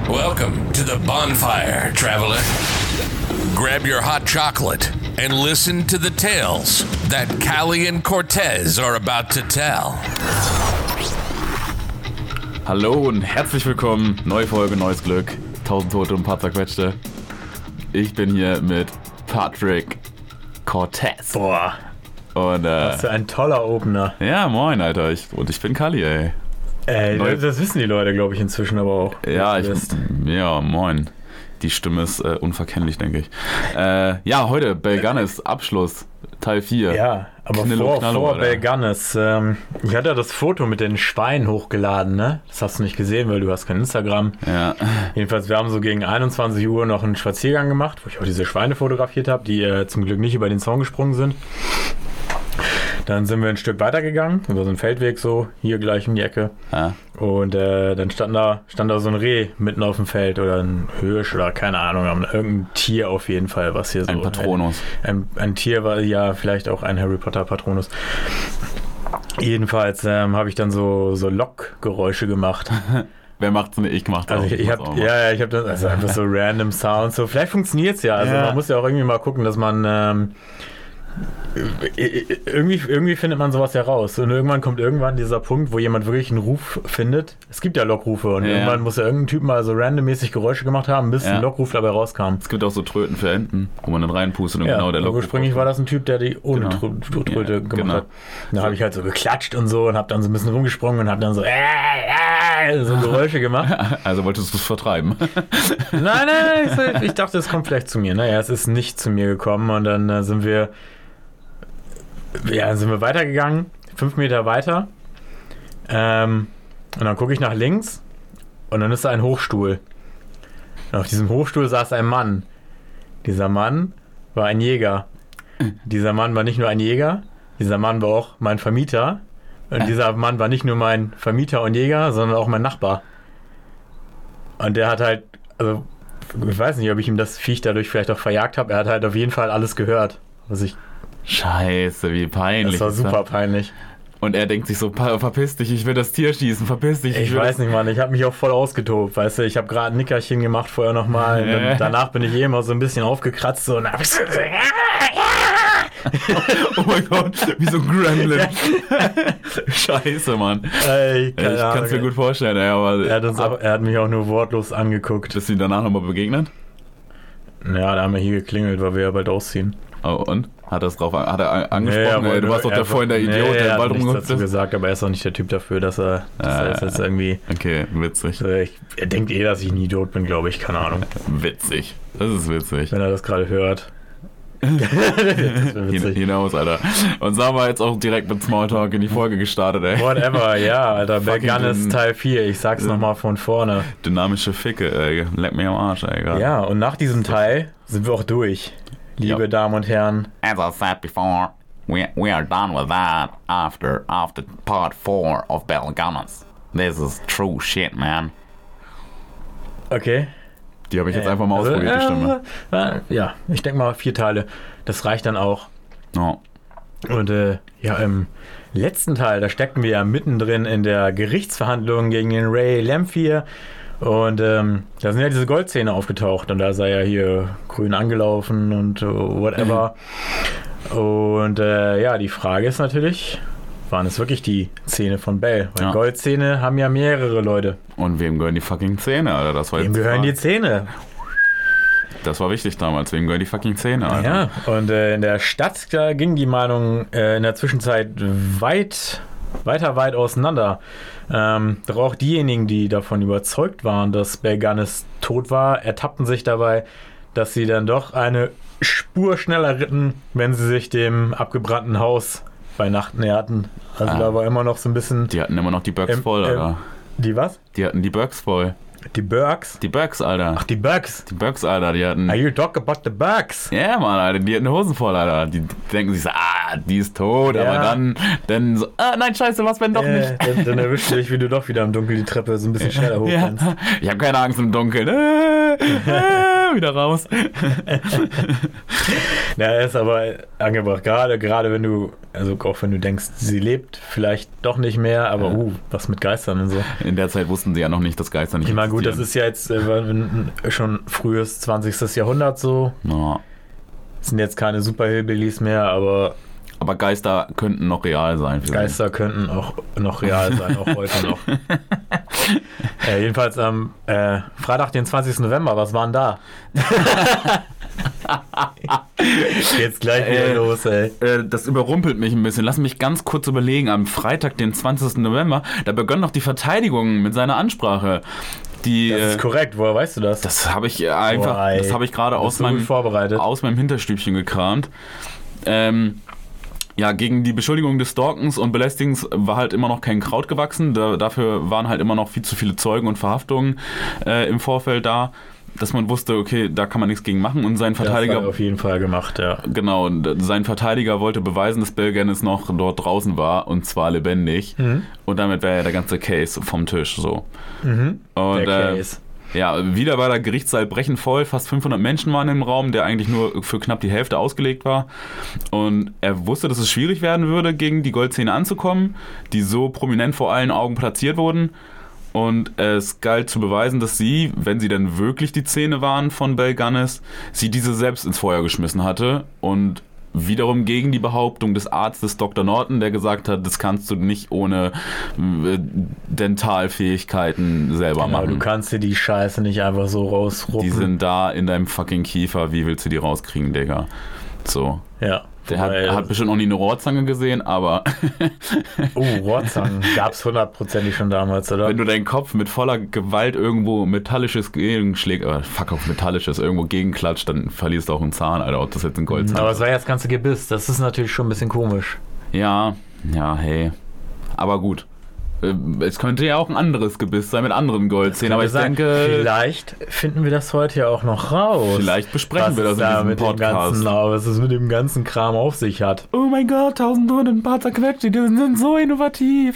Welcome to the bonfire, traveler. Grab your hot chocolate and listen to the tales that Callie and Cortez are about to tell. Hallo und herzlich willkommen. Neue Folge, neues Glück. 1000 Tote und ein paar zerquetschte. Ich bin hier mit Patrick Cortez. Boah. Und, was für ein toller Opener. Ja, moin, Alter. Ich bin Callie, ey. Das wissen die Leute, glaube ich, inzwischen aber auch. Ja, moin. Die Stimme ist unverkennlich, denke ich. Heute Belganis Abschluss, Teil 4. Ja, aber vor Belganis. Ich hatte ja das Foto mit den Schweinen hochgeladen, ne? Das hast du nicht gesehen, weil du hast kein Instagram. Ja. Jedenfalls, wir haben so gegen 21 Uhr noch einen Spaziergang gemacht, wo ich auch diese Schweine fotografiert habe, die zum Glück nicht über den Zaun gesprungen sind. Dann sind wir ein Stück weitergegangen, über so einen Feldweg so, hier gleich um die Ecke. Ja. Und dann stand da so ein Reh mitten auf dem Feld oder ein Hirsch oder keine Ahnung, irgendein Tier auf jeden Fall, was hier so... Ein Patronus. Ein Tier war ja vielleicht auch ein Harry Potter Patronus. Jedenfalls habe ich dann so Lockgeräusche gemacht. Wer macht's nicht? Ich mach das. Also ich habe dann einfach so random Sounds. So, vielleicht funktioniert's ja. Also man muss ja auch irgendwie mal gucken, dass man... Irgendwie findet man sowas ja raus und irgendwann kommt dieser Punkt, wo jemand wirklich einen Ruf findet. Es gibt ja Lockrufe und irgendwann muss ja irgendein Typ mal so randommäßig Geräusche gemacht haben, bis ein Lockruf dabei rauskam. Es gibt auch so Tröten für Enten, wo man dann reinpustet und genau der Lockruf. Ursprünglich war das ein Typ, der die ohne Tröte gemacht hat. Da habe ich halt so geklatscht und so und habe dann so ein bisschen rumgesprungen und habe dann so Geräusche gemacht. Also wolltest du es vertreiben? Nein, ich dachte, es kommt vielleicht zu mir. Naja, es ist nicht zu mir gekommen und dann sind wir weitergegangen, 5 Meter weiter. Und dann gucke ich nach links und dann ist da ein Hochstuhl. Und auf diesem Hochstuhl saß ein Mann. Dieser Mann war ein Jäger. Dieser Mann war nicht nur ein Jäger, dieser Mann war auch mein Vermieter. Und dieser Mann war nicht nur mein Vermieter und Jäger, sondern auch mein Nachbar. Und der hat halt, also ich weiß nicht, ob ich ihm das Viech dadurch vielleicht auch verjagt habe. Er hat halt auf jeden Fall alles gehört, was ich... Scheiße, wie peinlich. Das war super peinlich. Und er denkt sich so, verpiss dich, ich will das Tier schießen, verpiss dich. Ich weiß nicht, Mann, ich habe mich auch voll ausgetobt, weißt du, ich habe gerade ein Nickerchen gemacht vorher nochmal. Danach bin ich immer so ein bisschen aufgekratzt so, und hab ich so, oh mein Gott, wie so ein Gremlin. Scheiße, Mann. Ich kann es mir gut vorstellen, aber... Er hat mich auch nur wortlos angeguckt. Bist du ihm danach nochmal begegnet? Ja, da haben wir hier geklingelt, weil wir ja bald ausziehen. Oh, und? Hat er angesprochen? Du warst doch vorhin der Idiot, der im Wald rumgeguckt ist. Er hat nichts dazu gesagt, aber er ist auch nicht der Typ dafür, dass er jetzt irgendwie... Okay, witzig. Er denkt dass ich ein Idiot bin, glaube ich, keine Ahnung. Witzig. Das ist witzig. Wenn er das gerade hört. Hinaus, Alter. Und so haben wir jetzt auch direkt mit Smalltalk in die Folge gestartet, ey. Whatever, ja, Alter. Belganis Teil 4, ich sag's nochmal von vorne. Dynamische Ficke, ey. Leck mich am Arsch, ey. Grad. Ja, und nach diesem Teil sind wir auch durch. Liebe Damen und Herren. As I said before, we are done with that after part 4 of Belganis. This is true shit, man. Okay. Die habe ich jetzt einfach mal ausprobiert, die Stimme. Ja, ich denke mal 4 Teile. Das reicht dann auch. Oh. Und im letzten Teil, da steckten wir ja mittendrin in der Gerichtsverhandlung gegen den Ray Lamphere. Und da sind ja diese Goldzähne aufgetaucht. Und da sei er hier grün angelaufen und whatever. Und die Frage ist natürlich... Waren es wirklich die Zähne von Bell? Weil Goldzähne haben ja mehrere Leute. Und wem gehören die fucking Zähne, Alter? Das war wem gehören die Zähne? Das war wichtig damals. Wem gehören die fucking Zähne, Alter? Ja, und in der Stadt, da ging die Meinung in der Zwischenzeit weit auseinander. Doch auch diejenigen, die davon überzeugt waren, dass Belganis tot war, ertappten sich dabei, dass sie dann doch eine Spur schneller ritten, wenn sie sich dem abgebrannten Haus bei Nacht näherten. Also da war immer noch so ein bisschen... Die hatten immer noch die Bugs voll, Alter. Die was? Die hatten die Bugs voll. Die Bugs? Die Bugs, Alter. Ach, die Bugs? Die Bugs, Alter, die hatten... Are you talking about the Bugs? Ja, Mann, Alter, die hatten Hosen voll, Alter. Die denken sich so, die ist tot, aber dann so, nein, scheiße, was, wenn doch nicht? Dann erwischt dich, wie du doch wieder im Dunkeln die Treppe so ein bisschen schneller hochkannst. Ich habe keine Angst im Dunkeln. Wieder raus. Ja, ist aber angebracht. Gerade wenn du Also auch wenn du denkst, sie lebt vielleicht doch nicht mehr, aber was mit Geistern und so. In der Zeit wussten sie ja noch nicht, dass Geister nicht Ich meine, gut, das existieren. ist ja jetzt schon frühes 20. Jahrhundert so. Ja. Sind jetzt keine Super-Hillbillies mehr, aber Aber Geister könnten noch real sein. Für Geister könnten auch noch real sein, auch heute noch. Jedenfalls am Freitag, den 20. November, was waren da? Jetzt gleich wieder los, ey. Das überrumpelt mich ein bisschen. Lass mich ganz kurz überlegen. Am Freitag, den 20. November, da begann noch die Verteidigung mit seiner Ansprache. Das ist korrekt, woher weißt du das? Das habe ich einfach, Boah, ey. das habe ich gerade Du bist so gut vorbereitet. aus meinem Hinterstübchen gekramt. Ja, gegen die Beschuldigung des Stalkens und Belästigens war halt immer noch kein Kraut gewachsen. Dafür waren halt immer noch viel zu viele Zeugen und Verhaftungen im Vorfeld da, dass man wusste, okay, da kann man nichts gegen machen. Und sein Verteidiger... Das hat er auf jeden Fall gemacht, ja. Genau, und sein Verteidiger wollte beweisen, dass Bill Gannis noch dort draußen war, und zwar lebendig. Und damit wäre ja der ganze Case vom Tisch, so. Und, Der Case. ja, wieder war der Gerichtssaal brechend voll, fast 500 Menschen waren im Raum, der eigentlich nur für knapp die Hälfte ausgelegt war. Und er wusste, dass es schwierig werden würde, gegen die Goldzähne anzukommen, die so prominent vor allen Augen platziert wurden. Und es galt zu beweisen, dass sie, wenn sie denn wirklich die Zähne waren von Bill Gannis, sie diese selbst ins Feuer geschmissen hatte. Und wiederum gegen die Behauptung des Arztes Dr. Norton, der gesagt hat, das kannst du nicht ohne Dentalfähigkeiten selber Genau, machen. du kannst dir die Scheiße nicht einfach so rausruppen. Die sind da in deinem fucking Kiefer, wie willst du die rauskriegen, Digga? So. Ja. Der hat bestimmt noch nie eine Rohrzange gesehen, aber Rohrzangen gab's 100%ig schon damals, oder? wenn du deinen Kopf mit voller Gewalt irgendwo metallisches gegenschlägst, irgendwo gegenklatscht, dann verlierst du auch einen Zahn, Alter, ob das jetzt ein Goldzahn Aber ist. es war ja das ganze Gebiss, das ist natürlich schon ein bisschen komisch. Ja, hey. Aber gut. Es könnte ja auch ein anderes Gebiss sein mit anderen Goldzähnen, aber ich denke, vielleicht finden wir das heute ja auch noch raus. vielleicht besprechen wir das in diesem mit Podcast. was es mit dem ganzen Kram auf sich hat. Oh mein Gott, 1000 und ein paar zerquetscht, die sind so innovativ.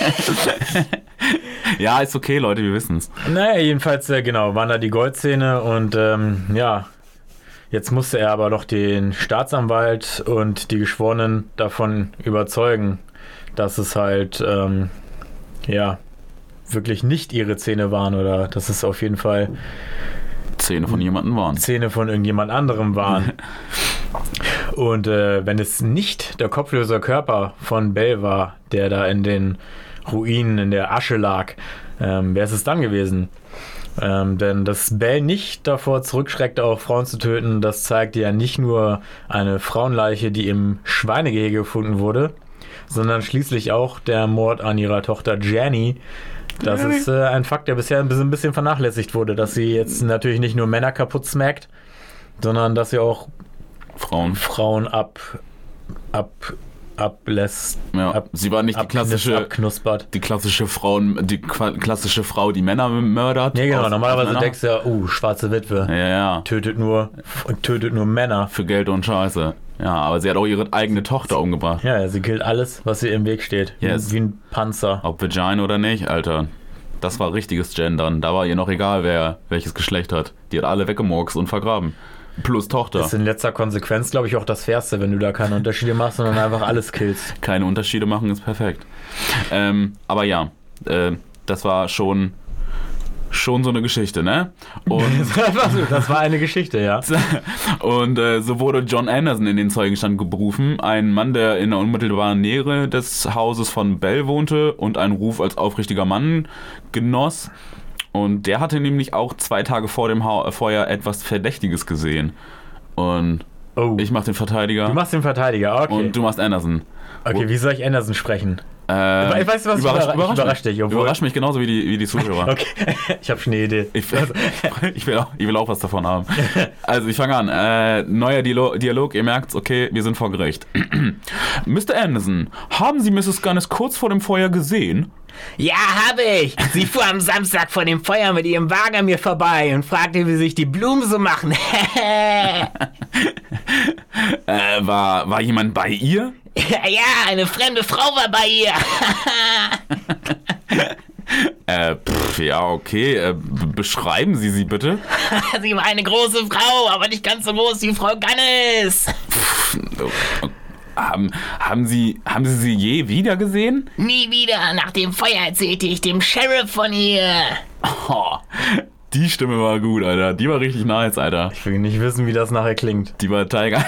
Ja, ist okay, Leute, wir wissen's. Naja, jedenfalls, genau, waren da die Goldzähne und ja, jetzt musste er aber doch den Staatsanwalt und die Geschworenen davon überzeugen, dass es halt, ja, wirklich nicht ihre Zähne waren oder dass es auf jeden Fall Zähne von jemandem waren. Zähne von irgendjemand anderem waren. Und wenn es nicht der kopflose Körper von Bell war, der da in den Ruinen, in der Asche lag, wäre es dann gewesen. Denn dass Bell nicht davor zurückschreckte, auch Frauen zu töten, das zeigt ja nicht nur eine Frauenleiche, die im Schweinegehege gefunden wurde, sondern schließlich auch der Mord an ihrer Tochter Jenny. Das ist ein Fakt, der bisher ein bisschen vernachlässigt wurde, dass sie jetzt natürlich nicht nur Männer kaputt smackt, sondern dass sie auch Frauen ablässt. Ja, sie war nicht die klassische Frau, die Männer mördert. Ja, genau. Normalerweise denkst du ja, schwarze Witwe. Ja. Tötet nur Männer. Für Geld und Scheiße. Ja, aber sie hat auch ihre eigene Tochter umgebracht. Ja, sie killt alles, was ihr im Weg steht. Yes. Wie ein Panzer. Ob Vagina oder nicht, Alter. Das war richtiges Gendern. Da war ihr noch egal, wer welches Geschlecht hat. Die hat alle weggemurkst und vergraben. Plus Tochter. Das ist in letzter Konsequenz, glaube ich, auch das Fairste, wenn du da keine Unterschiede machst, sondern einfach alles killst. Keine Unterschiede machen ist perfekt. Aber ja, das war schon so eine Geschichte, ne? Und das war eine Geschichte, ja. Und so wurde John Anderson in den Zeugenstand berufen, ein Mann, der in der unmittelbaren Nähe des Hauses von Bell wohnte und einen Ruf als aufrichtiger Mann genoss. Und der hatte nämlich auch 2 Tage vor dem Feuer etwas Verdächtiges gesehen. Und ich mach den Verteidiger. Du machst den Verteidiger, okay. Und du machst Anderson. Okay, wie soll ich Anderson sprechen? Weißt du was? Überrasch dich. Überrasch mich genauso wie die Zuhörer. Okay, ich habe schon eine Idee. Ich will auch was davon haben. Also ich fange an. Neuer Dialog, ihr merkt's, okay, wir sind vor Gericht. Mr. Anderson, haben Sie Mrs. Gannis kurz vor dem Feuer gesehen? Ja, habe ich. Sie fuhr am Samstag vor dem Feuer mit ihrem Wagen an mir vorbei und fragte, wie sich die Blumen so machen. War jemand bei ihr? Ja, eine fremde Frau war bei ihr. Ja, okay. Beschreiben Sie sie bitte. Sie war eine große Frau, aber nicht ganz so groß wie Frau Gannis. Haben Sie je wieder gesehen? Nie wieder. Nach dem Feuer erzählte ich dem Sheriff von ihr. Oh, die Stimme war gut, Alter. Die war richtig nice, Alter. Ich will nicht wissen, wie das nachher klingt. Die war Tiger.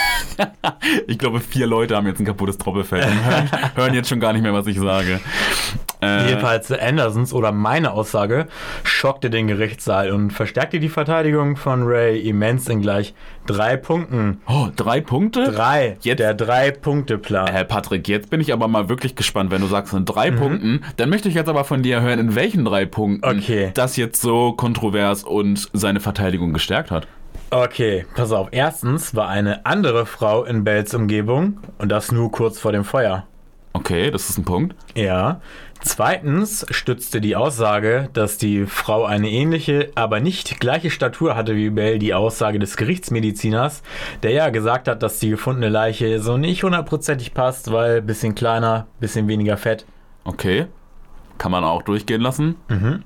Ich glaube, 4 Leute haben jetzt ein kaputtes Trommelfell und hören jetzt schon gar nicht mehr, was ich sage. Jedenfalls Andersons oder meine Aussage schockte den Gerichtssaal und verstärkte die Verteidigung von Ray immens in gleich 3 Punkten. Oh, 3 Punkte? 3. Jetzt, der 3-Punkte-Plan. Patrick, jetzt bin ich aber mal wirklich gespannt, wenn du sagst, in 3 Punkten, dann möchte ich jetzt aber von dir hören, in welchen 3 Punkten das jetzt so kontrovers und seine Verteidigung gestärkt hat. Okay, pass auf. Erstens war eine andere Frau in Bells Umgebung und das nur kurz vor dem Feuer. Okay, das ist ein Punkt. Ja. Zweitens stützte die Aussage, dass die Frau eine ähnliche, aber nicht gleiche Statur hatte wie Bell, die Aussage des Gerichtsmediziners, der ja gesagt hat, dass die gefundene Leiche so nicht 100%ig passt, weil ein bisschen kleiner, bisschen weniger Fett. Okay, kann man auch durchgehen lassen.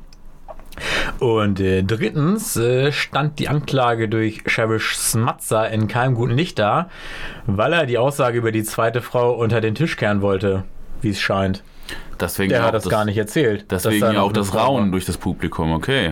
Und drittens stand die Anklage durch Sheriff Smatzer in keinem guten Licht da, weil er die Aussage über die zweite Frau unter den Tisch kehren wollte, wie es scheint. Deswegen Der hat das gar nicht erzählt. Deswegen ja auch das Raunen durch das Publikum, okay.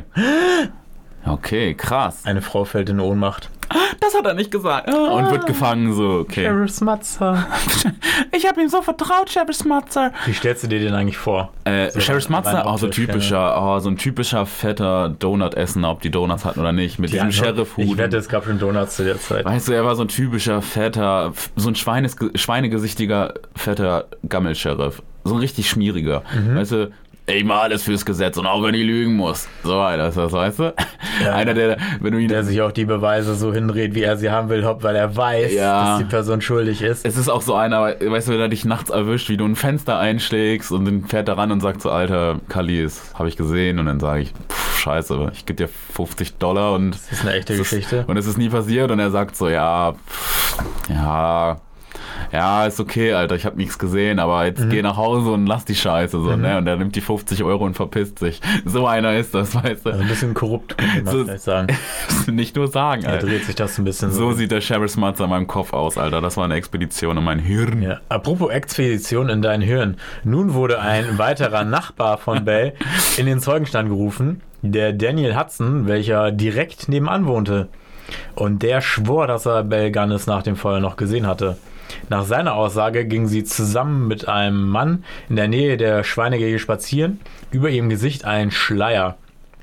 Okay, krass. Eine Frau fällt in Ohnmacht. Das hat er nicht gesagt. Und wird gefangen, so, okay. Sheriff Smatzer. Ich habe ihm so vertraut, Sheriff Smatzer. Wie stellst du dir den eigentlich vor? Sheriff Smatzer, so ein typischer fetter Donut-Esser, ob die Donuts hatten oder nicht, mit diesem Sheriff-Hut. Ich wette, es gab schon Donuts zu der Zeit. Weißt du, er war so ein typischer fetter, so ein schweinegesichtiger fetter Gammel-Sheriff. So ein richtig schmieriger. Weißt du, ich mach alles fürs Gesetz und auch wenn ich lügen muss. So einer ist das, weißt du? Ja, einer, der sich auch die Beweise so hindreht, wie er sie haben will, weil er weiß, dass die Person schuldig ist. Es ist auch so einer, weißt du, wenn er dich nachts erwischt, wie du ein Fenster einschlägst und dann fährt er ran und sagt so, Alter, Kallis, habe ich gesehen. Und dann sage ich, scheiße, ich gebe dir $50 und... Das ist eine echte Geschichte. Und es ist nie passiert und er sagt so, ja, ist okay, Alter, ich habe nichts gesehen, aber jetzt geh nach Hause und lass die Scheiße so, ne? Und er nimmt die $50 und verpisst sich. So einer ist das, weißt du? Also ein bisschen korrupt, kann man vielleicht sagen. Nicht nur sagen, Alter. Dreht sich das ein bisschen so. So sieht der Sheriff Smatzer in meinem Kopf aus, Alter. Das war eine Expedition in mein Hirn. Ja. Apropos Expedition in dein Hirn. Nun wurde ein weiterer Nachbar von Bell in den Zeugenstand gerufen, der Daniel Hudson, welcher direkt nebenan wohnte. Und der schwor, dass er Bell Gunness nach dem Feuer noch gesehen hatte. Nach seiner Aussage ging sie zusammen mit einem Mann in der Nähe der Schweinegehege spazieren, über ihrem Gesicht ein Schleier.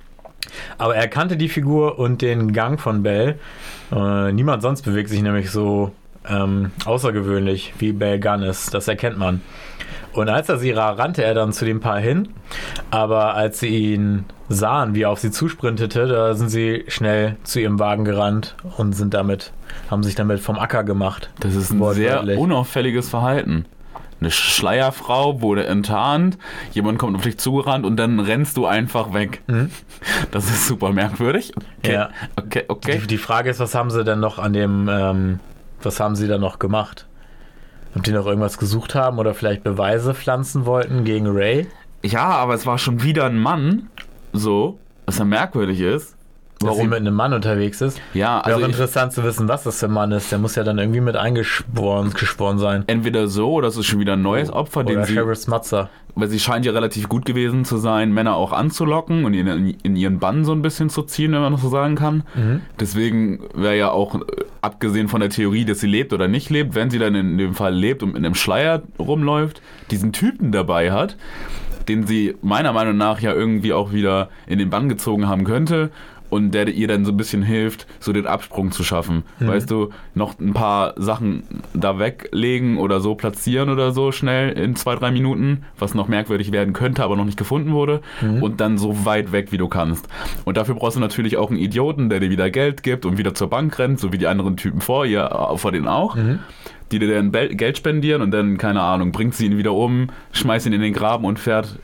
Aber er kannte die Figur und den Gang von Bell. Niemand sonst bewegt sich nämlich so außergewöhnlich wie Bell Gunness, das erkennt man. Und als er sie sah, rannte er dann zu dem Paar hin, aber als sie ihn sahen, wie er auf sie zusprintete, da sind sie schnell zu ihrem Wagen gerannt und haben sich damit vom Acker gemacht. Das ist ein sehr unauffälliges Verhalten. Eine Schleierfrau wurde enttarnt, jemand kommt auf dich zugerannt und dann rennst du einfach weg. Das ist super merkwürdig. Okay. Ja. Okay. Die Frage ist, was haben sie dann noch was haben sie dann noch gemacht? Ob die noch irgendwas gesucht haben oder vielleicht Beweise pflanzen wollten gegen Ray? Ja, aber es war schon wieder ein Mann, so, was ja merkwürdig ist. Dass sie mit einem Mann unterwegs ist. Ja, also wäre auch interessant zu wissen, was das für ein Mann ist. Der muss ja dann irgendwie mit eingeschworen sein. Entweder so, oder es ist schon wieder ein neues Opfer, oder Sheriff Smatzer. Weil sie scheint ja relativ gut gewesen zu sein, Männer auch anzulocken und in ihren Bann so ein bisschen zu ziehen, wenn man das so sagen kann. Deswegen wäre ja auch, abgesehen von der Theorie, dass sie lebt oder nicht lebt, wenn sie dann in dem Fall lebt und mit einem Schleier rumläuft, diesen Typen dabei hat, den sie meiner Meinung nach ja irgendwie auch wieder in den Bann gezogen haben könnte. Und der ihr dann so ein bisschen hilft, so den Absprung zu schaffen. Weißt du, noch ein paar Sachen da weglegen oder so platzieren oder so schnell in 2-3 Minuten, was noch merkwürdig werden könnte, aber noch nicht gefunden wurde. Und dann so weit weg, wie du kannst. Und dafür brauchst du natürlich auch einen Idioten, der dir wieder Geld gibt und wieder zur Bank rennt, so wie die anderen Typen vor denen auch. Die dir dann Geld spendieren und dann, keine Ahnung, bringt sie ihn wieder um, schmeißt ihn in den Graben und fährt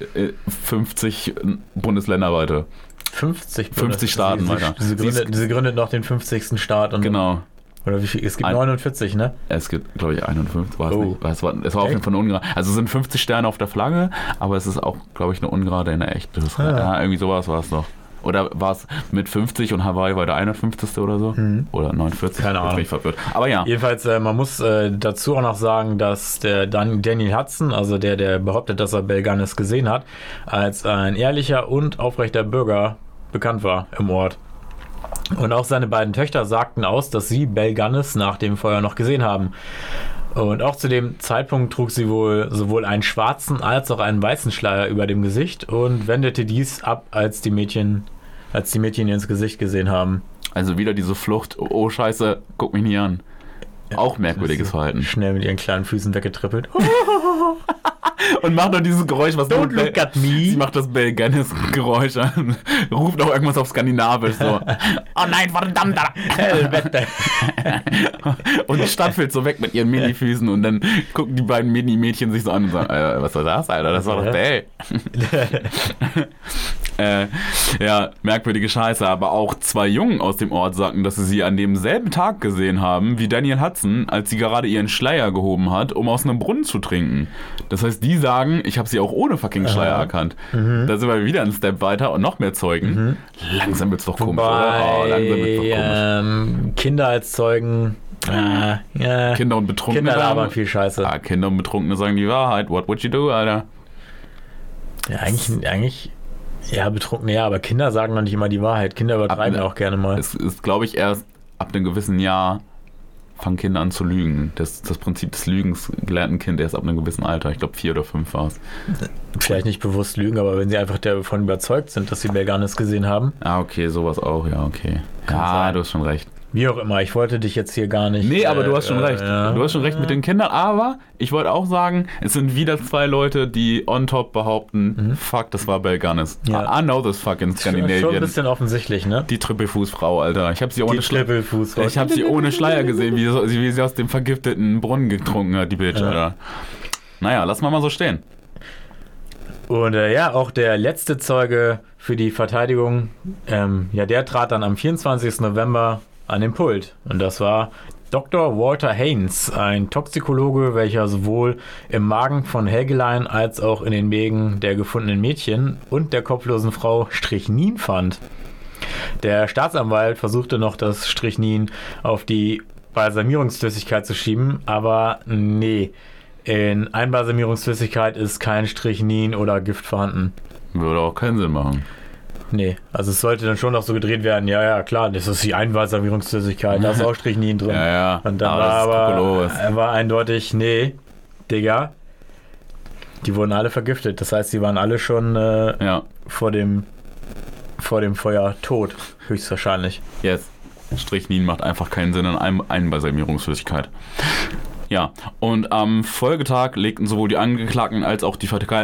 50 Bundesländer weiter. 50 Staaten weiter. Sie gründet noch den 50. Staat. Und genau. Oder wie viel? Es gibt 49, ne? Es gibt, glaube ich, 51. Es war auf jeden Fall eine Ungerade. Also es sind 50 Sterne auf der Flagge, aber es ist auch, glaube ich, eine Ungerade in der echten. Ja, irgendwie sowas war es doch. Oder war es mit 50 und Hawaii war der 51. oder so? Oder 49? Keine Ahnung. Bin ich verwirrt. Aber ja. Jedenfalls, man muss dazu auch noch sagen, dass der Daniel Hudson, also der behauptet, dass er Belle Gunness gesehen hat, als ein ehrlicher und aufrechter Bürger bekannt war im Ort. Und auch seine beiden Töchter sagten aus, dass sie Belle Gunness nach dem Feuer noch gesehen haben. Und auch zu dem Zeitpunkt trug sie wohl sowohl einen schwarzen als auch einen weißen Schleier über dem Gesicht und wendete dies ab, als die Mädchen ihr ins Gesicht gesehen haben. Also wieder diese Flucht. Oh Scheiße, guck mich nie an. Auch merkwürdiges Verhalten. Schnell mit ihren kleinen Füßen weggetrippelt. Und macht noch dieses Geräusch, was Don't look at me. Sie macht das Belle Gunness Geräusch an. Ruft auch irgendwas auf Skandinavisch so. Oh nein, verdammt! Hellwette. Und stapfelt so weg mit ihren Mini-Füßen und dann gucken die beiden Mini-Mädchen sich so an und sagen, was war das, Alter? Das war doch Belle. Ja, merkwürdige Scheiße, aber auch 2 Jungen aus dem Ort sagten, dass sie an demselben Tag gesehen haben, wie Daniel Hudson, als sie gerade ihren Schleier gehoben hat, um aus einem Brunnen zu trinken. Das heißt, die sagen, ich habe sie auch ohne fucking Schleier erkannt. Da sind wir wieder einen Step weiter und noch mehr Zeugen. Langsam wird's doch komisch, oder? Oh, langsam wird's doch komisch. Kinder als Zeugen. Kinder und Betrunkene Kinder sagen, labern viel Scheiße. Kinder und Betrunkene sagen die Wahrheit. What would you do, Alter? Ja, eigentlich, ja, Betrunkene, ja, aber Kinder sagen noch nicht immer die Wahrheit. Kinder übertreiben auch gerne mal. Es ist, glaube ich, erst ab einem gewissen Jahr fangen Kinder an zu lügen. Das Prinzip des Lügens lernt ein Kind erst ab einem gewissen Alter. Ich glaube 4 oder 5 war es. Vielleicht nicht bewusst lügen, aber wenn sie einfach davon überzeugt sind, dass sie Belle Gunness gesehen haben. Ah, okay, sowas auch, ja, okay. Ja, du hast schon recht. Wie auch immer, ich wollte dich jetzt hier gar nicht... Nee, aber du hast schon recht. Ja. Du hast schon recht mit den Kindern, aber ich wollte auch sagen, es sind wieder 2 Leute, die on top behaupten, fuck, das war Belle Gunness. Ja. I know this fucking Schon ein Scandinavian. bisschen offensichtlich, ne? Die Trippelfußfrau, Alter. Ich habe sie ohne Trippelfußfrau. Ich habe sie ohne Schleier gesehen, wie sie aus dem vergifteten Brunnen getrunken hat, die Bitch, Alter. Naja, lass mal so stehen. Und ja, auch der letzte Zeuge für die Verteidigung, der trat dann am 24. November an den Pult. Und das war Dr. Walter Haynes, ein Toxikologe, welcher sowohl im Magen von Helgelein als auch in den Mägen der gefundenen Mädchen und der kopflosen Frau Strychnin fand. Der Staatsanwalt versuchte noch, das Strychnin auf die Balsamierungsflüssigkeit zu schieben, aber nee, in Einbalsamierungsflüssigkeit ist kein Strychnin oder Gift vorhanden. Würde auch keinen Sinn machen. Nee, also es sollte dann schon noch so gedreht werden, ja, klar, das ist die Einbalsamierungsflüssigkeit, da ist auch Strychnin drin. Ja. Und dann war eindeutig, nee, Digga, die wurden alle vergiftet. Das heißt, die waren alle schon vor dem Feuer tot, höchstwahrscheinlich. Yes. Strychnin macht einfach keinen Sinn in Einbalsamierungsflüssigkeit. Ja, und am Folgetag legten sowohl die Angeklagten als auch die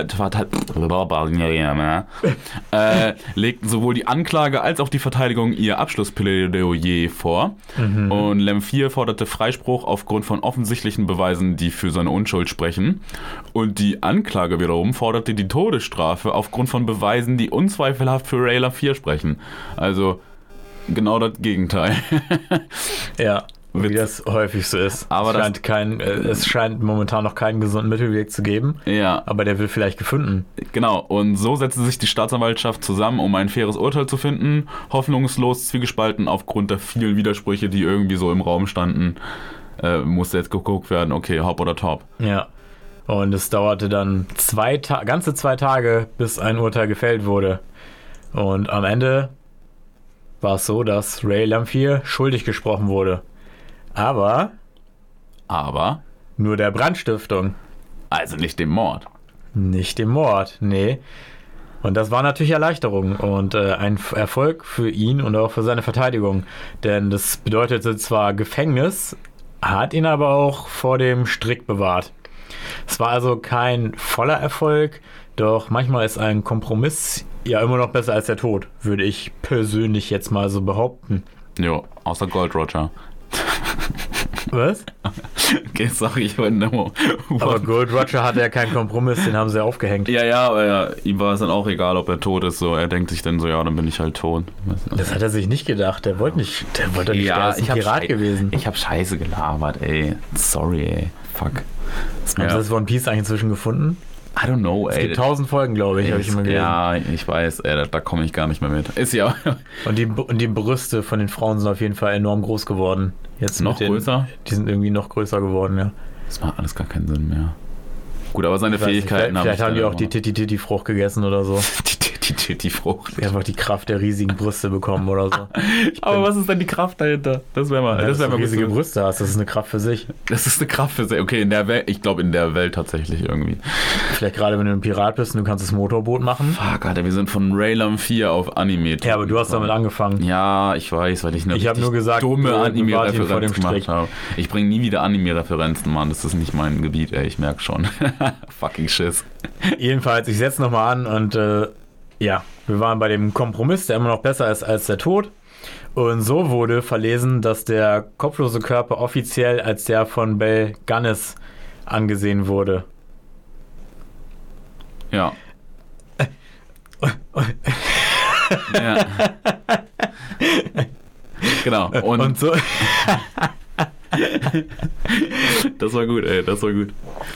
legten sowohl die Anklage als auch die Verteidigung ihr Abschlussplädoyer vor. Und Lem 4 forderte Freispruch aufgrund von offensichtlichen Beweisen, die für seine Unschuld sprechen. Und die Anklage wiederum forderte die Todesstrafe aufgrund von Beweisen, die unzweifelhaft für Ray Lem 4 sprechen. Also genau das Gegenteil. Ja. Wie das häufig so ist. Aber es scheint momentan noch keinen gesunden Mittelweg zu geben. Ja. Aber der wird vielleicht gefunden. Genau. Und so setzte sich die Staatsanwaltschaft zusammen, um ein faires Urteil zu finden. Hoffnungslos zwiegespalten aufgrund der vielen Widersprüche, die irgendwie so im Raum standen. Musste jetzt geguckt werden, okay, hopp oder top. Ja. Und es dauerte dann ganze 2 Tage, bis ein Urteil gefällt wurde. Und am Ende war es so, dass Ray Lem 4 schuldig gesprochen wurde. Aber nur der Brandstiftung. Also nicht dem Mord. Nicht dem Mord, nee. Und das war natürlich Erleichterung und ein Erfolg für ihn und auch für seine Verteidigung. Denn das bedeutete zwar Gefängnis, hat ihn aber auch vor dem Strick bewahrt. Es war also kein voller Erfolg, doch manchmal ist ein Kompromiss ja immer noch besser als der Tod, würde ich persönlich jetzt mal so behaupten. Jo, außer Gold Roger. Was? Okay, sorry, ich wollte nur... Aber Gold Roger hatte ja keinen Kompromiss, den haben sie aufgehängt. Ja, aber ihm war es dann auch egal, ob er tot ist. So, er denkt sich dann so, ja, dann bin ich halt tot. Das hat er sich nicht gedacht. Der wollte nicht der ist ein Pirat gewesen. Ich hab Scheiße gelabert, ey. Sorry, ey. Fuck. Haben Sie das One Piece eigentlich inzwischen gefunden? I don't know, Es ey. gibt 1000 Folgen, glaube ich, habe ich immer gelesen. Ja, ich weiß, ey, da komme ich gar nicht mehr mit. Ist ja Und die Brüste von den Frauen sind auf jeden Fall enorm groß geworden. Jetzt noch größer? Die sind irgendwie noch größer geworden, ja. Das macht alles gar keinen Sinn mehr. Gut, aber seine Ich weiß nicht, Fähigkeiten vielleicht haben die auch die die Titi-Frucht gegessen oder so. die Frucht. Die einfach die Kraft der riesigen Brüste bekommen oder so. Aber was ist denn die Kraft dahinter? Das wäre mal, Dass wär du mal riesige gut. Brüste hast, das ist eine Kraft für sich. Das ist eine Kraft für sich. Okay, in der Welt, ich glaube in der Welt tatsächlich irgendwie. Vielleicht gerade, wenn du ein Pirat bist und du kannst das Motorboot machen. Fuck, Alter, wir sind von Raylam 4 auf Anime. Ja, aber du hast damit angefangen. Ja, ich weiß, weil ich eine Ich hab richtig nur gesagt, dumme du wart ihn vor Anime-Referenz dem gemacht Strick. habe. Ich bringe nie wieder Anime-Referenzen, Mann. Das ist nicht mein Gebiet, ey. Ich merke schon. Fucking Schiss. Jedenfalls, ich setze nochmal an und ja, wir waren bei dem Kompromiss, der immer noch besser ist als der Tod. Und so wurde verlesen, dass der kopflose Körper offiziell als der von Bel Gannis angesehen wurde. Ja. Ja. Genau. Und so, Das war gut, ey. Das war gut.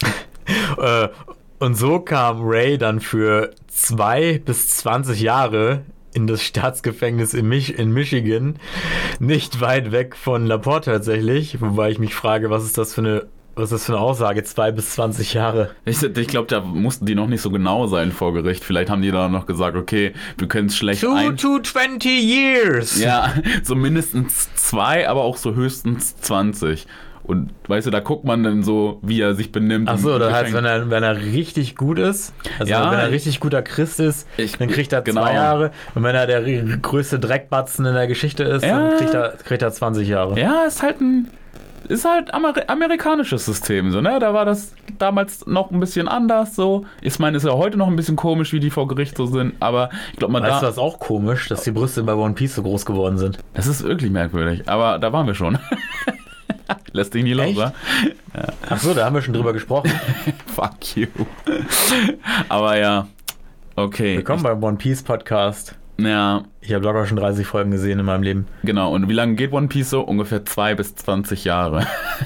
und so kam Ray dann für 2 bis 20 Jahre in das Staatsgefängnis in Michigan, nicht weit weg von LaPorte tatsächlich, wobei ich mich frage, was ist das für eine Aussage, 2 bis 20 Jahre? Ich glaube, da mussten die noch nicht so genau sein vor Gericht. Vielleicht haben die da noch gesagt, okay, wir können es schlecht 2 to 20 years! Ja, so mindestens 2, aber auch so höchstens 20. Und weißt du, da guckt man dann so, wie er sich benimmt. Achso, im das heißt, Gefängnis. wenn er richtig gut ist, also Ja, wenn er richtig guter Christ ist, dann kriegt er 2 Jahre. Und wenn er der größte Dreckbatzen in der Geschichte ist, Ja. dann kriegt er 20 Jahre. Ja, ist halt amerikanisches System, so, ne? Da war das damals noch ein bisschen anders, so. Ich meine, ist ja heute noch ein bisschen komisch, wie die vor Gericht so sind, aber ich glaube, Weißt du, was auch komisch, dass die Brüste bei One Piece so groß geworden sind? das ist wirklich merkwürdig, aber da waren wir schon. Lässt dich nie los, Echt? wa? Achso, da haben wir schon drüber gesprochen. Fuck you. Aber ja, okay. Willkommen beim One Piece Podcast. Ja, Ich habe locker schon 30 Folgen gesehen in meinem Leben. genau. Und wie lange geht One Piece so? Ungefähr 2 bis 20 Jahre.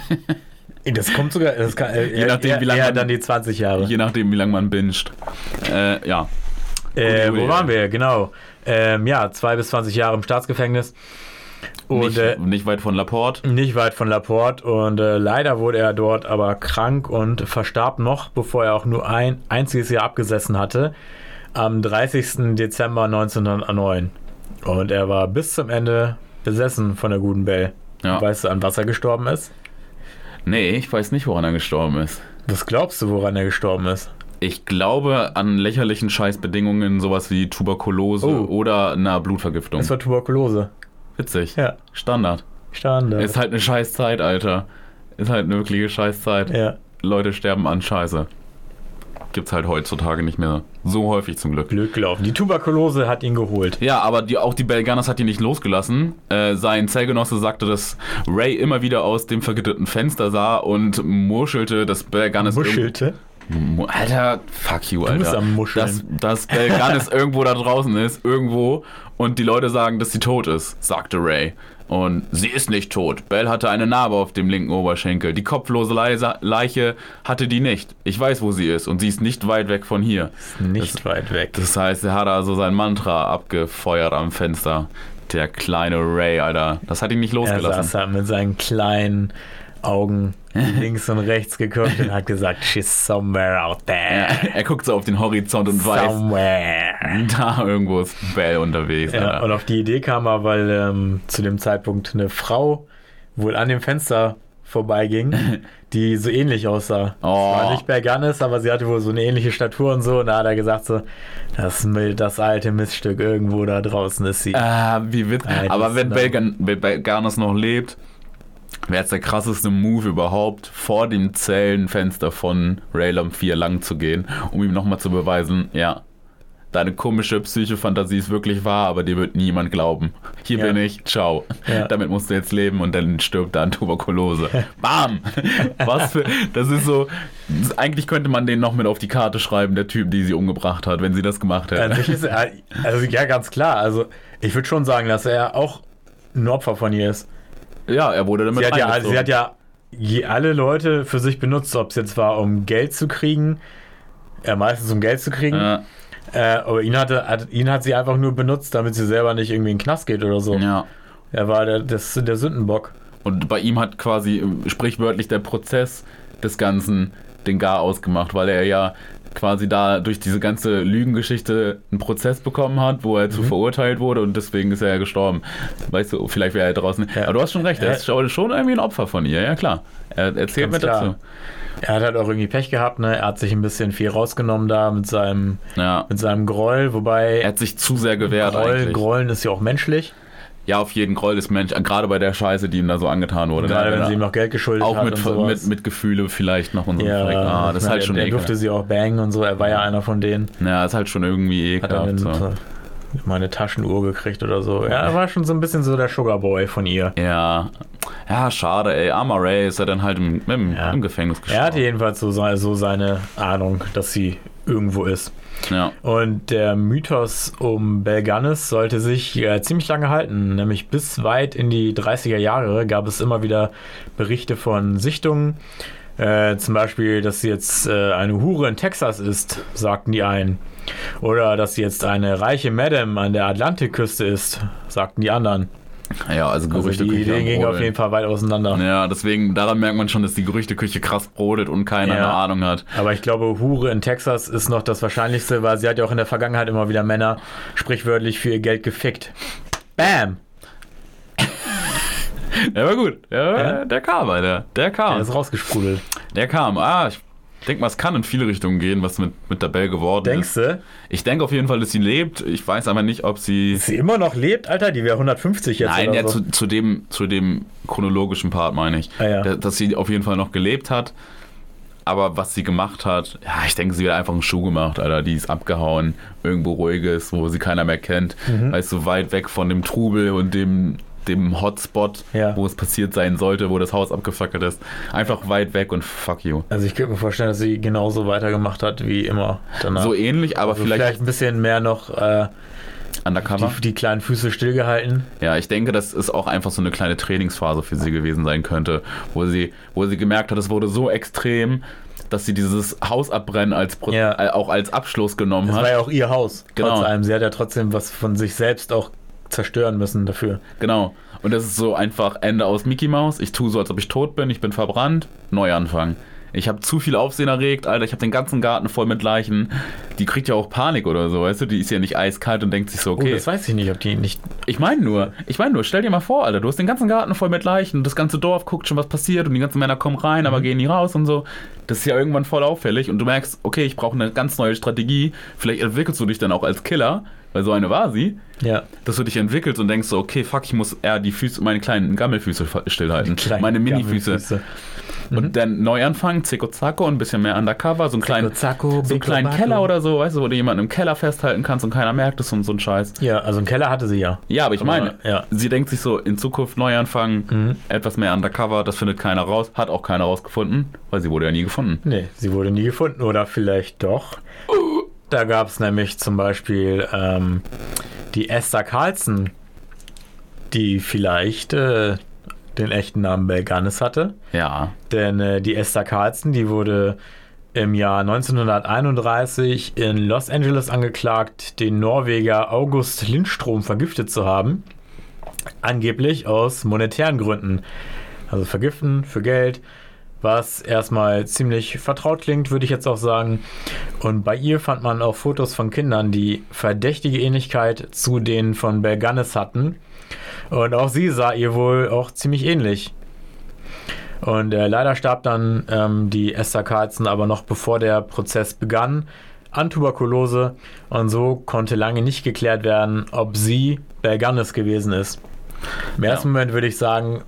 Das kommt sogar, das kann, Je nachdem, wie lange eher man- dann die 20 Jahre. Je nachdem, wie lange man binged. Ja. Wo waren wir? Genau. Ja, 2 bis 20 Jahre im Staatsgefängnis. Und Nicht weit von LaPorte. nicht weit von LaPorte. Und leider wurde er dort aber krank und verstarb noch, bevor er auch nur ein einziges Jahr abgesessen hatte, am 30. Dezember 1909. Und er war bis zum Ende besessen von der guten Belle. Ja. Weißt du, an was er gestorben ist? Nee, ich weiß nicht, woran er gestorben ist. Was glaubst du, woran er gestorben ist? Ich glaube an lächerlichen Scheißbedingungen, sowas wie Tuberkulose Oh. oder einer Blutvergiftung. Es war Tuberkulose. Witzig. Ja, Standard. Standard. Ist halt eine Scheißzeit, Alter. Ist halt eine wirkliche Scheißzeit. Ja, Leute sterben an Scheiße. Gibt's halt heutzutage nicht mehr so häufig zum Glück. blöd gelaufen. Die Tuberkulose hat ihn geholt. Ja, aber auch die Belganas hat ihn nicht losgelassen. Sein Zellgenosse sagte, dass Ray immer wieder aus dem vergitterten Fenster sah und muschelte, dass Belganas... Muschelte. Alter, fuck you, Alter. Du bist am Muscheln. Dass Belganis irgendwo da draußen ist, irgendwo, und die Leute sagen, dass sie tot ist, sagte Ray. Und sie ist nicht tot. Belle hatte eine Narbe auf dem linken Oberschenkel. Die kopflose Leiche hatte die nicht. Ich weiß, wo sie ist und sie ist nicht weit weg von hier. Nicht weit weg. Das heißt, er hat also sein Mantra abgefeuert am Fenster. Der kleine Ray, Alter. Das hat ihn nicht Er losgelassen. saß da mit seinen kleinen Augen links und rechts geguckt und hat gesagt, she's somewhere out there. Er guckt so auf den Horizont und weiß, Somewhere. da irgendwo ist Belle unterwegs. Ja, Alter. und auf die Idee kam er, weil zu dem Zeitpunkt eine Frau wohl an dem Fenster vorbeiging, die so ähnlich aussah. Oh. War nicht Berganis, aber sie hatte wohl so eine ähnliche Statur und so. Und da hat er gesagt so, das alte Miststück irgendwo da draußen ist sie. Wie witzig. Ah, Aber das wenn ist Belganas noch lebt, wäre es der krasseste Move überhaupt, vor dem Zellenfenster von Raylam 4 lang zu gehen, um ihm nochmal zu beweisen, ja, deine komische Psychofantasie ist wirklich wahr, aber dir wird niemand glauben. Hier Ja. bin ich, ciao. Ja. Damit musst du jetzt leben und dann stirbt er an Tuberkulose. Bam! Was für, das ist so, eigentlich könnte man den noch mit auf die Karte schreiben, der Typ, die sie umgebracht hat, wenn sie das gemacht An hätte. sich ist er, also ja, ganz klar. Also ich würde schon sagen, dass er auch ein Opfer von ihr ist. Ja, er wurde damit Sie reingezogen. hat ja alle Leute für sich benutzt, ob es jetzt war, um Geld zu kriegen, meistens um Geld zu kriegen. Ja. Aber ihn hat sie einfach nur benutzt, damit sie selber nicht irgendwie in den Knast geht oder so. Ja. Er war der Sündenbock. Und bei ihm hat quasi sprichwörtlich der Prozess des Ganzen den Garaus gemacht, weil er ja quasi da durch diese ganze Lügengeschichte einen Prozess bekommen hat, wo er zu verurteilt wurde und deswegen ist er ja gestorben. Weißt du, vielleicht wäre er draußen. Ja. Aber du hast schon recht, er ist schon irgendwie ein Opfer von ihr, ja klar. Er erzählt mir dazu. Er hat halt auch irgendwie Pech gehabt, ne? Er hat sich ein bisschen viel rausgenommen da mit seinem Groll, wobei... Er hat sich zu sehr gewehrt eigentlich. Grollen ist ja auch menschlich. Ja, auf jeden Groll ist Mensch, gerade bei der Scheiße, die ihm da so angetan wurde. Gerade wenn sie ihm noch Geld geschuldet auch hat mit, und sowas. mit Gefühle vielleicht noch und so. Ja, das ist halt schon er durfte sie auch bangen und so, er war ja einer von denen. Ja, ist halt schon irgendwie ekelhaft. Hat mal eine Taschenuhr gekriegt oder so. Ja, er war schon so ein bisschen so der Sugarboy von ihr. Ja, schade, ey. Armer Ray ist er dann halt im Gefängnis gestorben. Er hatte jedenfalls so seine Ahnung, dass sie irgendwo ist. Ja. Und der Mythos um Belle Gunness sollte sich ziemlich lange halten, nämlich bis weit in die 30er Jahre gab es immer wieder Berichte von Sichtungen. Zum Beispiel, dass sie jetzt eine Hure in Texas ist, sagten die einen. Oder dass sie jetzt eine reiche Madame an der Atlantikküste ist, sagten die anderen. Ja, also Gerüchteküche. Die Ideen gingen auf jeden Fall weit auseinander. Ja, deswegen, daran merkt man schon, dass die Gerüchteküche krass brodelt und keiner eine Ahnung hat. Aber ich glaube, Hure in Texas ist noch das Wahrscheinlichste, weil sie hat ja auch in der Vergangenheit immer wieder Männer sprichwörtlich für ihr Geld gefickt. Bam! Der war gut. Ja. Der kam, Alter. Der kam. Der ist rausgesprudelt. Der kam. Ich denke mal, es kann in viele Richtungen gehen, was mit der Belle geworden ist. Denkst du? Ich denke auf jeden Fall, dass sie lebt. Ich weiß aber nicht, ob sie... Sie immer noch lebt, Alter? Die wäre 150 jetzt. Nein, oder ja, so. zu dem chronologischen Part meine ich. Dass sie auf jeden Fall noch gelebt hat. Aber was sie gemacht hat, ja, ich denke, sie hat einfach einen Schuh gemacht, Alter. Die ist abgehauen. Irgendwo Ruhiges, wo sie keiner mehr kennt. Weißt du, weit weg von dem Trubel und dem Hotspot, wo es passiert sein sollte, wo das Haus abgefackelt ist. Einfach weit weg und fuck you. Also ich könnte mir vorstellen, dass sie genauso weitergemacht hat wie immer danach. So ähnlich, aber also vielleicht ein bisschen mehr noch undercover. Die kleinen Füße stillgehalten. Ja, ich denke, dass es auch einfach so eine kleine Trainingsphase für sie gewesen sein könnte, wo sie gemerkt hat, es wurde so extrem, dass sie dieses Haus abbrennen auch als Abschluss genommen hat. Das war ja auch ihr Haus. Genau. Trotz allem. Sie hat ja trotzdem was von sich selbst auch zerstören müssen dafür. Genau. Und das ist so einfach Ende aus Mickey Mouse. Ich tue so, als ob ich tot bin. Ich bin verbrannt. Neuanfang. Ich habe zu viel Aufsehen erregt, Alter. Ich habe den ganzen Garten voll mit Leichen. Die kriegt ja auch Panik oder so, weißt du? Die ist ja nicht eiskalt und denkt sich so, okay. Oh, das weiß ich nicht, ob die nicht... Ich meine nur, stell dir mal vor, Alter. Du hast den ganzen Garten voll mit Leichen und das ganze Dorf guckt schon, was passiert und die ganzen Männer kommen rein, aber gehen nie raus und so. Das ist ja irgendwann voll auffällig und du merkst, okay, ich brauche eine ganz neue Strategie. Vielleicht entwickelst du dich dann auch als Killer, weil so eine war sie. Ja. Dass du dich entwickelst und denkst so, okay, fuck, ich muss eher die Füße, meine kleinen Gammelfüße stillhalten. Meine Mini-Füße. Und dann Neuanfang, Zicko Zacko und ein bisschen mehr Undercover, so einen kleinen Keller oder so, weißt du, wo du jemanden im Keller festhalten kannst und keiner merkt es und so ein Scheiß. Ja, also einen Keller hatte sie ja. Ja, aber ich meine, sie denkt sich so, in Zukunft Neuanfang, etwas mehr Undercover, das findet keiner raus, hat auch keiner rausgefunden, weil sie wurde ja nie gefunden. Nee, sie wurde nie gefunden oder vielleicht doch. Da gab es nämlich zum Beispiel die Esther Carlson, die vielleicht den echten Namen Belle Gunness hatte. Ja. Denn die Esther Carlson, die wurde im Jahr 1931 in Los Angeles angeklagt, den Norweger August Lindstrom vergiftet zu haben. Angeblich aus monetären Gründen. Also vergiften für Geld, was erstmal ziemlich vertraut klingt, würde ich jetzt auch sagen. Und bei ihr fand man auch Fotos von Kindern, die verdächtige Ähnlichkeit zu denen von Belle Gunness hatten. Und auch sie sah ihr wohl auch ziemlich ähnlich. Und leider starb dann die Esther Carlson aber noch bevor der Prozess begann an Tuberkulose. Und so konnte lange nicht geklärt werden, ob sie Belle Gunness gewesen ist. Im ersten Moment würde ich sagen,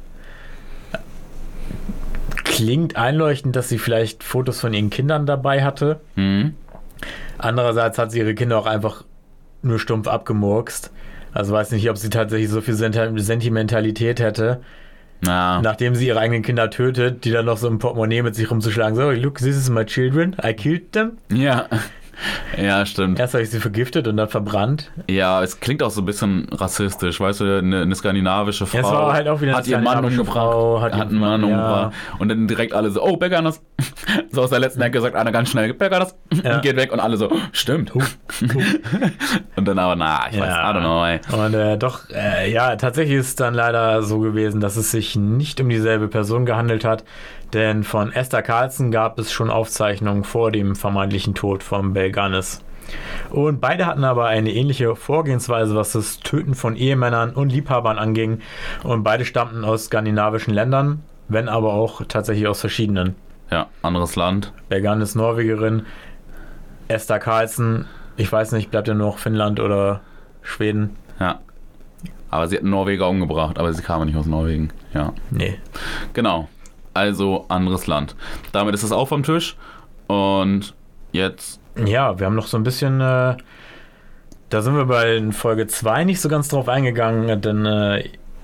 klingt einleuchtend, dass sie vielleicht Fotos von ihren Kindern dabei hatte. Andererseits hat sie ihre Kinder auch einfach nur stumpf abgemurkst. Also weiß nicht, ob sie tatsächlich so viel Sentimentalität hätte, nachdem sie ihre eigenen Kinder tötet, die dann noch so im Portemonnaie mit sich rumzuschlagen. So, look, this is my children, I killed them. Ja. Ja, stimmt. Erst habe ich sie vergiftet und dann verbrannt. Ja, es klingt auch so ein bisschen rassistisch, weißt du, eine skandinavische Frau war halt auch wieder hat ihren Mann umgebracht, hat einen Mann umgebracht und dann direkt alle so, oh, Belle Gunness, So aus der letzten Ecke sagt einer ganz schnell, Belganas, geht weg und alle so, stimmt. Und dann aber, ich weiß, I don't know, ey. Und tatsächlich ist es dann leider so gewesen, dass es sich nicht um dieselbe Person gehandelt hat, denn von Esther Carlson gab es schon Aufzeichnungen vor dem vermeintlichen Tod von Belganis. Und beide hatten aber eine ähnliche Vorgehensweise, was das Töten von Ehemännern und Liebhabern anging. Und beide stammten aus skandinavischen Ländern, wenn aber auch tatsächlich aus verschiedenen. Ja, anderes Land. Belganis Norwegerin, Esther Carlson, ich weiß nicht, bleibt ja noch Finnland oder Schweden? Ja. Aber sie hat einen Norweger umgebracht, aber sie kam nicht aus Norwegen. Ja. Nee. Genau. Also anderes Land. Damit ist es auch vom Tisch. Und jetzt... Ja, wir haben noch so ein bisschen... da sind wir bei Folge 2 nicht so ganz drauf eingegangen, denn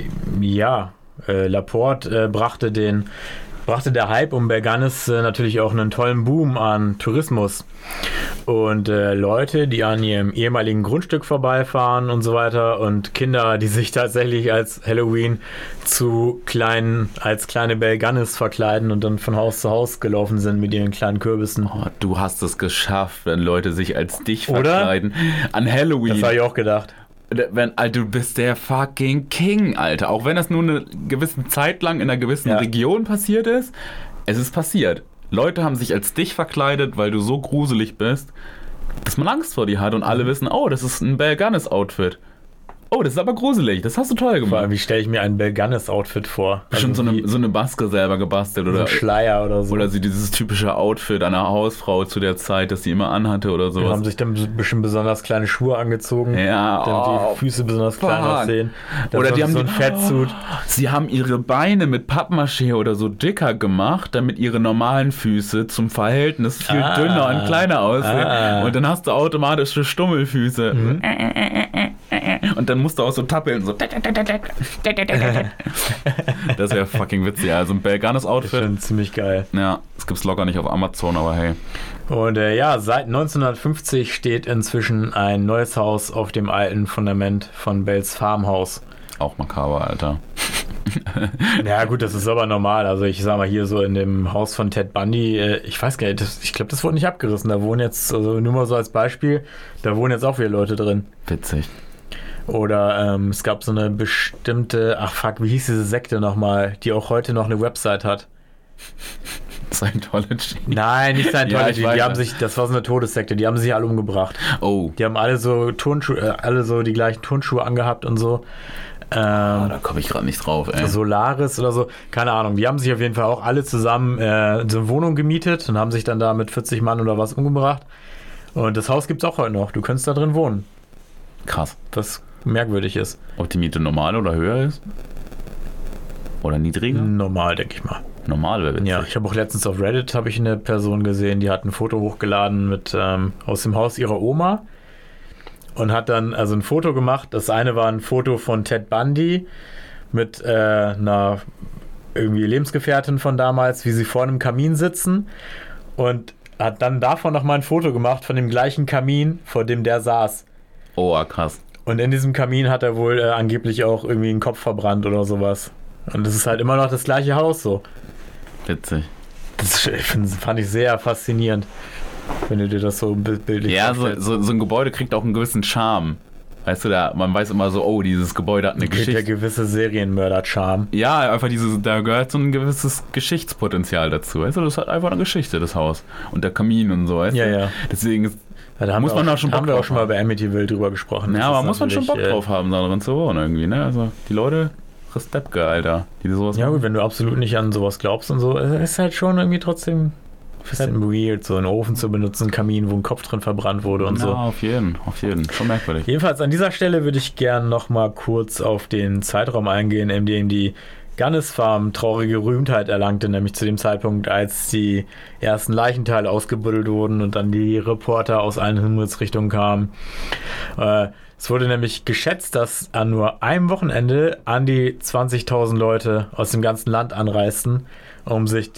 Laporte brachte der Hype um Belganis natürlich auch einen tollen Boom an Tourismus. Und Leute, die an ihrem ehemaligen Grundstück vorbeifahren und so weiter und Kinder, die sich tatsächlich als Halloween als kleine Belganis verkleiden und dann von Haus zu Haus gelaufen sind mit ihren kleinen Kürbissen. Oh, du hast es geschafft, wenn Leute sich als dich verkleiden. An Halloween. Das habe ich auch gedacht. Alter, du bist der fucking King, Alter. Auch wenn das nur eine gewisse Zeit lang in einer gewissen Region passiert ist, es ist passiert. Leute haben sich als dich verkleidet, weil du so gruselig bist, dass man Angst vor dir hat und alle wissen, oh, das ist ein Belganis-Outfit. Oh, das ist aber gruselig, das hast du toll gemacht. Wie stelle ich mir ein Belganis-Outfit vor? Bestimmt so eine Maske selber gebastelt oder so ein Schleier oder so. Oder sie dieses typische Outfit einer Hausfrau zu der Zeit, das sie immer anhatte oder sowas. Die haben sich dann bestimmt besonders kleine Schuhe angezogen, damit die Füße besonders klein aussehen. Oder die haben so ein Fettsuit. Sie haben ihre Beine mit Pappmaché oder so dicker gemacht, damit ihre normalen Füße zum Verhältnis viel dünner und kleiner aussehen. Und dann hast du automatische Stummelfüße. Und dann musst du auch so tappeln, so. Das wäre fucking witzig. Also ein Belganis-Outfit. Das ist schon ziemlich geil. Ja, das gibt's locker nicht auf Amazon, aber hey. Und seit 1950 steht inzwischen ein neues Haus auf dem alten Fundament von Bells Farmhaus. Auch makaber, Alter. Ja gut, das ist aber normal. Also ich sag mal, hier so in dem Haus von Ted Bundy, ich weiß gar nicht, ich glaube, das wurde nicht abgerissen. Da wohnen jetzt, also nur mal so als Beispiel, da wohnen jetzt auch wieder Leute drin. Witzig. Oder es gab so eine bestimmte, wie hieß diese Sekte nochmal, die auch heute noch eine Website hat? Scientology. Nein, nicht Scientology. Das war so eine Todessekte, die haben sich alle umgebracht. Oh. Die haben alle so alle so die gleichen Turnschuhe angehabt und so. Da komme ich gerade nicht drauf, ey. Solaris oder so, keine Ahnung. Die haben sich auf jeden Fall auch alle zusammen so eine Wohnung gemietet und haben sich dann da mit 40 Mann oder was umgebracht. Und das Haus gibt's auch heute noch. Du könntest da drin wohnen. Krass. Was merkwürdig ist. Ob die Miete normal oder höher ist? Oder niedriger? Normal, denke ich mal. Normal wäre witzig. Ja, ich habe auch letztens auf Reddit eine Person gesehen, die hat ein Foto hochgeladen mit aus dem Haus ihrer Oma und hat dann also ein Foto gemacht. Das eine war ein Foto von Ted Bundy mit einer irgendwie Lebensgefährtin von damals, wie sie vor einem Kamin sitzen, und hat dann davon nochmal ein Foto gemacht von dem gleichen Kamin, vor dem der saß. Oh, krass. Und in diesem Kamin hat er wohl angeblich auch irgendwie einen Kopf verbrannt oder sowas. Und das ist halt immer noch das gleiche Haus so. Witzig. Das fand ich sehr faszinierend, wenn du dir das so bildlich vorstellst. Ja, so ein Gebäude kriegt auch einen gewissen Charme. Weißt du, man weiß immer so, oh, dieses Gebäude hat eine Geschichte. Ja, gewisse Serienmörder-Charme. Ja, einfach da gehört so ein gewisses Geschichtspotenzial dazu. Weißt du, das hat einfach eine Geschichte, das Haus. Und der Kamin und so, weißt du? Ja. Deswegen ist, da muss man auch schon Bock haben wir auch schon mal bei Amityville drüber gesprochen. Ja, aber muss man schon Bock drauf haben, da drin zu wohnen irgendwie, ne? Also, die Leute, Respekt, Alter, die sowas Ja machen. gut, wenn du absolut nicht an sowas glaubst und so, ist halt schon irgendwie trotzdem bisschen weird, so einen Ofen zu benutzen, einen Kamin, wo ein Kopf drin verbrannt wurde und so. Ja, auf jeden. Schon merkwürdig. Jedenfalls an dieser Stelle würde ich gern nochmal kurz auf den Zeitraum eingehen, in dem die Gannis Farm traurige Berühmtheit erlangte, nämlich zu dem Zeitpunkt, als die ersten Leichenteile ausgebuddelt wurden und dann die Reporter aus allen Himmelsrichtungen kamen. Es wurde nämlich geschätzt, dass an nur einem Wochenende an die 20.000 Leute aus dem ganzen Land anreisten, um sich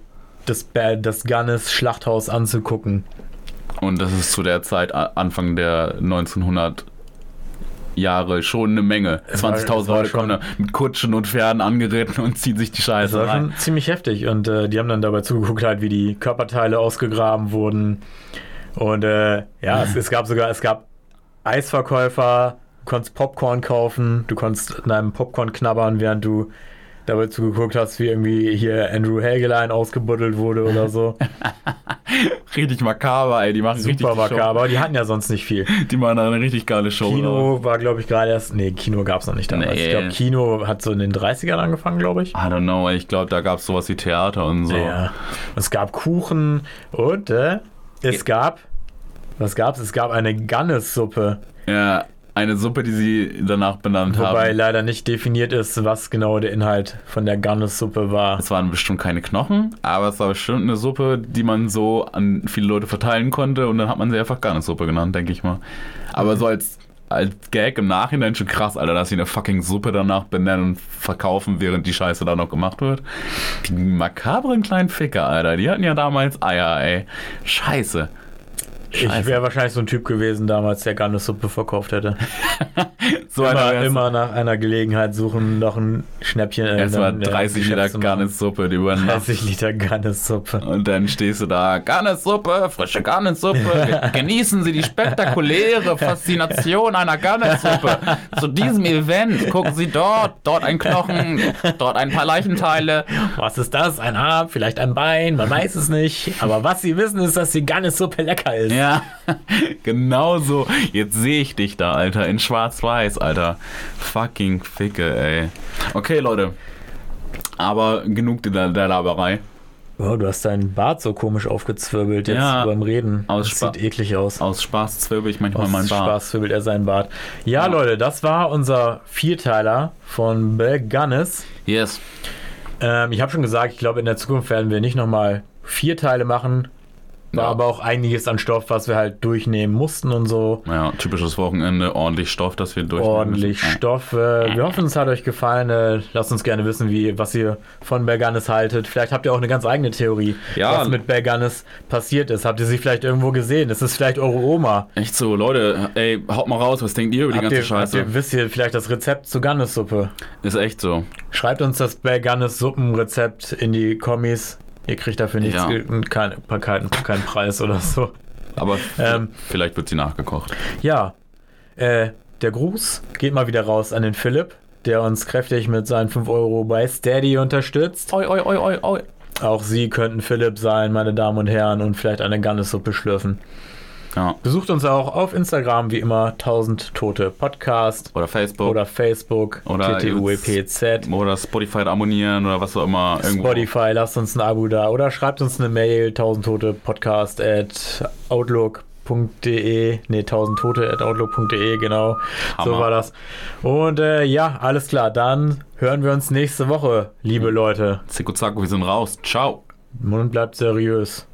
das Gannis-Schlachthaus anzugucken. Und das ist zu der Zeit Anfang der 1900 Jahre schon eine Menge. 20.000 Leute kommen da mit Kutschen und Pferden angeritten und ziehen sich die Scheiße Das war rein. schon ziemlich heftig und die haben dann dabei zugeguckt, halt, wie die Körperteile ausgegraben wurden. Und es gab Eisverkäufer, du konntest Popcorn kaufen, du konntest an einem Popcorn knabbern, während du dabei zugeguckt hast, wie irgendwie hier Andrew Helgelein ausgebuddelt wurde oder so. Richtig makaber, ey. Die machen richtig Super die Show. makaber, die hatten ja sonst nicht viel. Die machen da eine richtig geile Show. Kino war, glaube ich, gerade erst. Nee, Kino gab es noch nicht damals. Nee. Ich glaube, Kino hat so in den 30ern angefangen, glaube ich. I don't know, ey. Ich glaube, da gab es sowas wie Theater und so. Ja. Es gab Kuchen und es gab. Was gab's? Es gab eine Gannessuppe. Ja, eine Suppe, die sie danach benannt Wobei haben. leider nicht definiert ist, was genau der Inhalt von der Gannessuppe war. Es waren bestimmt keine Knochen, aber es war bestimmt eine Suppe, die man so an viele Leute verteilen konnte und dann hat man sie einfach Garnissuppe genannt, denke ich mal. Aber so als Gag im Nachhinein schon krass, Alter, dass sie eine fucking Suppe danach benennen und verkaufen, während die Scheiße da noch gemacht wird. Die makabren kleinen Ficker, Alter, die hatten ja damals Eier, ey. Scheiße. Ich wäre wahrscheinlich so ein Typ gewesen damals, der Gannessuppe verkauft hätte. So Immer nach einer Gelegenheit suchen, noch ein Schnäppchen. Erstmal 30 Liter Garnissuppe, die über Nacht. 30 Liter Gannessuppe. Und dann stehst du da, Garnissuppe, frische Garnissuppe. Genießen Sie die spektakuläre Faszination einer Garnissuppe. Zu diesem Event gucken Sie dort ein Knochen, dort ein paar Leichenteile. Was ist das? Ein Arm, vielleicht ein Bein, man weiß es nicht. Aber was Sie wissen, ist, dass die Gannessuppe lecker ist. Ja, genau so. Jetzt sehe ich dich da, Alter, in schwarz-weiß, Alter. Fucking Ficke, ey. Okay, Leute. Aber genug der Laberei. Oh, du hast deinen Bart so komisch aufgezwirbelt jetzt beim Reden. Das sieht eklig aus. Aus Spaß zwirbel ich manchmal meinen Bart. Aus Spaß zwirbelt er seinen Bart. Ja, Leute, das war unser Vierteiler von Begannes. Yes. Ich habe schon gesagt, ich glaube, in der Zukunft werden wir nicht nochmal 4 Teile machen. War aber auch einiges an Stoff, was wir halt durchnehmen mussten und so. Ja, typisches Wochenende, ordentlich Stoff, das wir durchnehmen Ordentlich müssen. Stoff. Wir hoffen, es hat euch gefallen. Lasst uns gerne wissen, was ihr von Begannes haltet. Vielleicht habt ihr auch eine ganz eigene Theorie, was mit Begannes passiert ist. Habt ihr sie vielleicht irgendwo gesehen? Ist es vielleicht eure Oma? Echt so, Leute, ey, haut mal raus, was denkt ihr über die ganze Scheiße? Wisst ihr vielleicht das Rezept zur Gannessuppe? Ist echt so. Schreibt uns das Begannes-Suppenrezept in die Kommis. Ihr kriegt dafür nichts, keinen Preis oder so. Aber vielleicht wird sie nachgekocht. Ja, der Gruß geht mal wieder raus an den Philipp, der uns kräftig mit seinen 5 Euro bei Steady unterstützt. Oi, oi, oi, oi, oi. Auch Sie könnten Philipp sein, meine Damen und Herren, und vielleicht eine Gannessuppe schlürfen. Ja. Besucht uns auch auf Instagram, wie immer, 1000 Tote Podcast. Oder Facebook. Oder TTUEPZ. Oder Spotify abonnieren oder was auch immer. Irgendwo. Spotify, lasst uns ein Abo da. Oder schreibt uns eine Mail, 1000tote-podcast@outlook.de. Ne, 1000tote@outlook.de, genau. Hammer. So war das. Und ja, alles klar. Dann hören wir uns nächste Woche, liebe Leute. Zicko Zacko, wir sind raus. Ciao. Mund bleibt seriös.